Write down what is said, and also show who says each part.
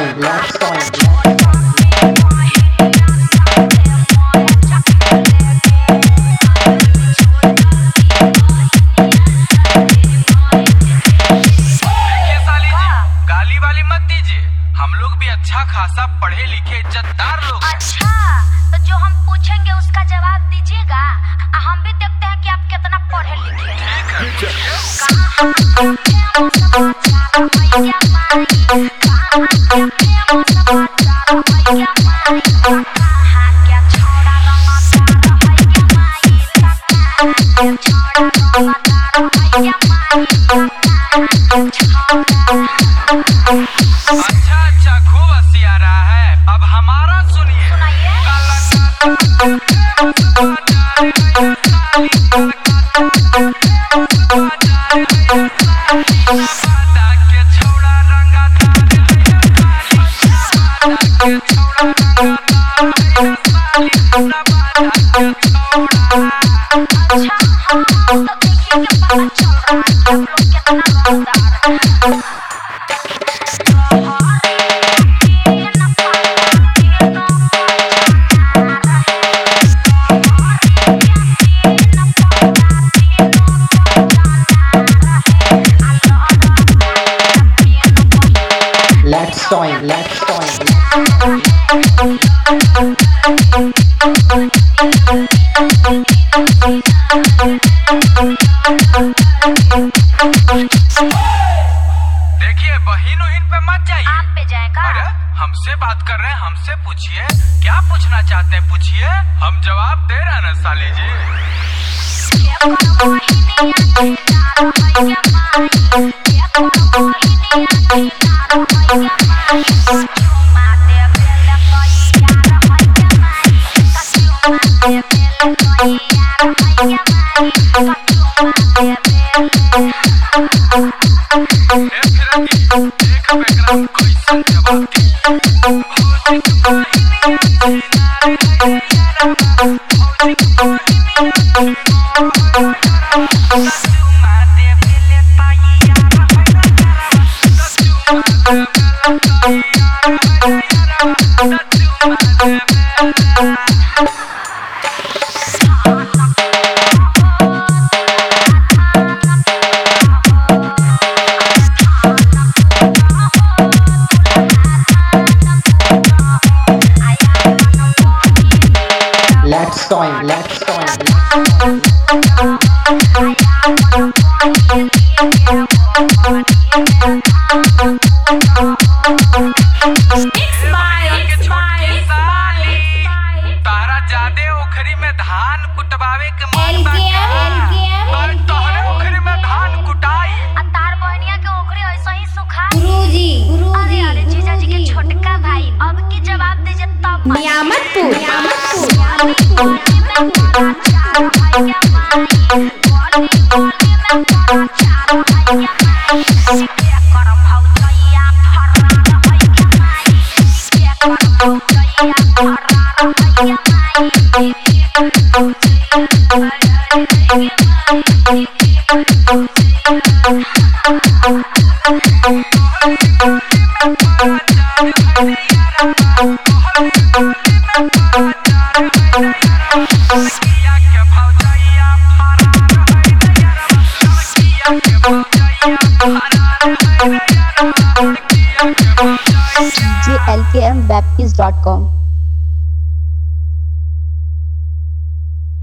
Speaker 1: let's join.
Speaker 2: हम लोग भी अच्छा खासा पढ़े लिखे इज्जतदार लोग हैं।
Speaker 3: अच्छा, तो जो हम पूछेंगे उसका जवाब दीजिएगा। हम भी देखते हैं कि आप कितना पढ़े लिखे हैं।
Speaker 2: अच्छा खूब हंसी आ रहा है। अब हमारा सुनिए।
Speaker 1: Let's join.
Speaker 2: देखिए बहिन उहिन पे मत जाइए।
Speaker 3: आप पे जाएगा।
Speaker 2: अरे हमसे बात कर रहे हैं, हमसे पूछिए। क्या पूछना चाहते हैं पूछिए, हम जवाब दे रहे हैं ना साली जी।
Speaker 1: Let's join.
Speaker 2: तारा जादे ओखरी में धान कुटवावे के मन बाटे। और तोहरे ओखरी में धान कुटाई।
Speaker 3: तार बहनिया के ओखरी ऐसा ही सुखा। अरे जीजा जी के छोटका भाई, अब की जवाब दीजिए तब।
Speaker 4: JLKMBaptist.com